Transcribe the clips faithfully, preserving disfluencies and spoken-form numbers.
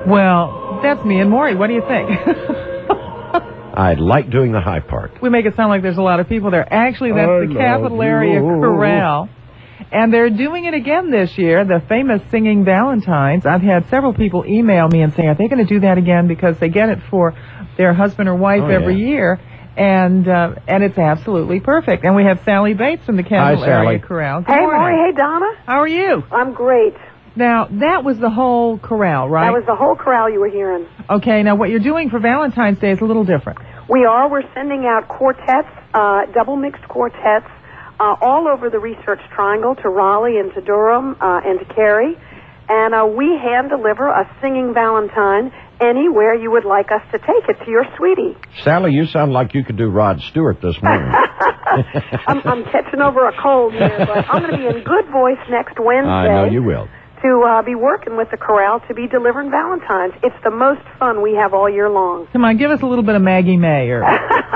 Well, that's me and Maury. What do you think? I like doing the high part. We make it sound like there's a lot of people there. Actually, that's I the Capital Area Chorale. And they're doing it again this year, the famous Singing Valentines. I've had several people email me and say, are they going to do that again? Because they get it for their husband or wife oh, every yeah. year. And uh, and it's absolutely perfect. And we have Sally Bates from the Capital Hi, Area Sally. Chorale. Good Hey, morning. Maury. Hey, Donna. How are you? I'm great. Now, that was the whole chorale, right? That was the whole chorale you were hearing. Okay, now what you're doing for Valentine's Day is a little different. We are. We're sending out quartets, uh, double mixed quartets, uh, all over the Research Triangle, to Raleigh and to Durham uh, and to Cary. And uh, we hand deliver a singing Valentine anywhere you would like us to take it to your sweetie. Sally, you sound like you could do Rod Stewart this morning. I'm, I'm catching over a cold here, but I'm going to be in good voice next Wednesday. I know you will. To uh, be working with the chorale to be delivering Valentines. It's the most fun we have all year long. Come on, give us a little bit of Maggie May. Or...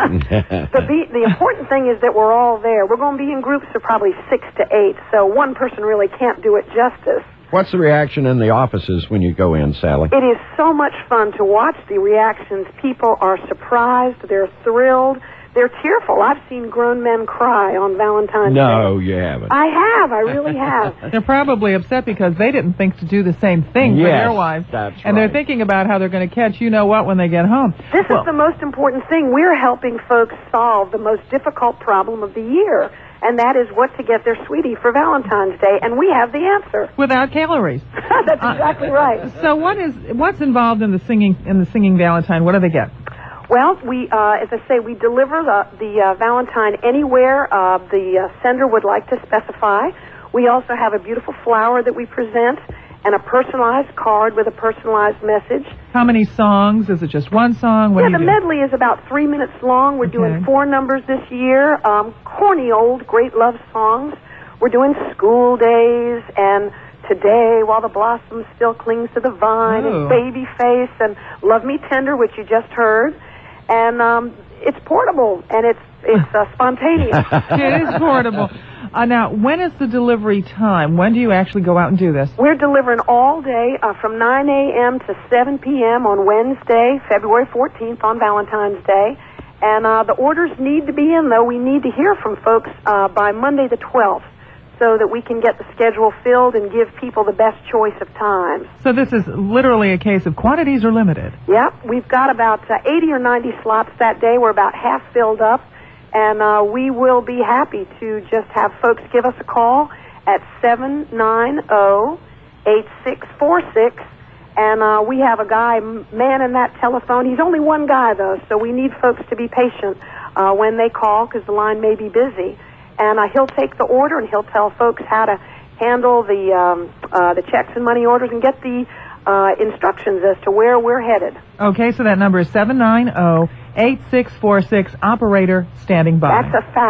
the, be, the important thing is that we're all there. We're going to be in groups of probably six to eight, so one person really can't do it justice. What's the reaction in the offices when you go in, Sally? It is so much fun to watch the reactions. People are surprised. They're thrilled. They're tearful. I've seen grown men cry on Valentine's Day. No, you haven't. I have. I really have. They're probably upset because they didn't think to do the same thing yes, for their wives. That's and right. they're thinking about how they're going to catch you-know-what when they get home. This well, is the most important thing. We're helping folks solve the most difficult problem of the year, and that is what to get their sweetie for Valentine's Day, and we have the answer. Without calories. That's exactly right. So what is what's involved in the singing in the singing Valentine? What do they get? Well, we, uh, as I say, we deliver the, the uh, Valentine anywhere uh, the uh, sender would like to specify. We also have a beautiful flower that we present and a personalized card with a personalized message. How many songs? Is it just one song? What yeah, do you the do? medley is about three minutes long. We're Okay. doing four numbers this year, um, corny old great love songs. We're doing School Days and Today While the Blossom Still Clings to the Vine Ooh. and Baby Face and Love Me Tender, which you just heard. And um, it's portable, and it's it's uh, spontaneous. It is portable. Uh, now, when is the delivery time? When do you actually go out and do this? We're delivering all day uh, from nine a.m. to seven p.m. on Wednesday, February fourteenth, on Valentine's Day. And uh, the orders need to be in, though. We need to hear from folks uh, by Monday the twelfth so that we can get the schedule filled and give people the best choice of times. So this is literally a case of quantities are limited. Yep, we've got about uh, eighty or ninety slots that day. We're about half filled up, and uh, we will be happy to just have folks give us a call at seven nine zero, eight six four six, and uh, we have a guy manning that telephone. He's only one guy, though, so we need folks to be patient uh, when they call because the line may be busy. And uh, he'll take the order, and he'll tell folks how to handle the um, uh, the checks and money orders and get the uh, instructions as to where we're headed. Okay, so that number is seven nine zero, eight six four six, operator standing by. That's a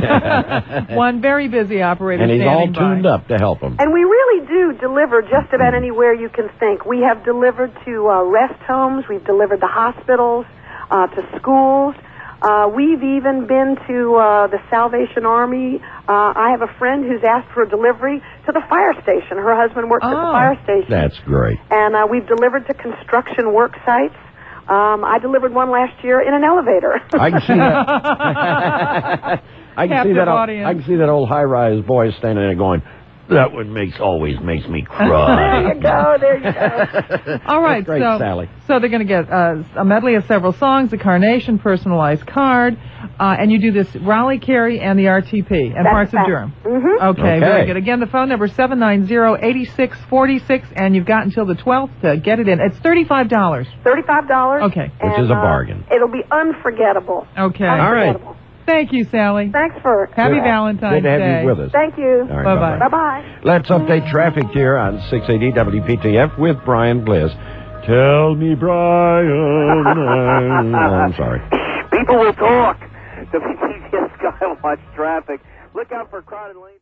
fact. One very busy operator And he's all standing by. tuned up to help him. And we really do deliver just about anywhere you can think. We have delivered to uh, rest homes. We've delivered to hospitals, uh, to schools. Uh, we've even been to uh, the Salvation Army. Uh, I have a friend who's asked for a delivery to the fire station. Her husband works Oh. at the fire station. That's great. And uh, we've delivered to construction work sites. Um, I delivered one last year in an elevator. I can see that. I can see Captive that. Old, audience. I can see that old high-rise boy standing there going, "That one makes always makes me cry." There you go. There you go. All right, That's great, so, Sally. so they're going to get uh, a medley of several songs, a carnation personalized card, uh, and you do this Raleigh, Cary, and the R T P, and That's parts of fact. Durham. Mm-hmm. Okay, Okay. very good. Again, the phone number is seven nine zero, eight six four six, and you've got until the twelfth to get it in. It's thirty-five dollars. Thirty-five dollars. Okay. Which and, is a uh, bargain. it'll be unforgettable. Okay. All right. Unforgettable. Thank you, Sally. Thanks for Happy Good. Valentine's Good to have Day. you with us. Thank you. All right, Bye-bye. bye-bye. Bye-bye. Let's update traffic here on six eighty W P T F with Brian Bliss. Tell me, Brian. I'm sorry. People will talk. W P T F Skywatch traffic. Look out for crowded lanes.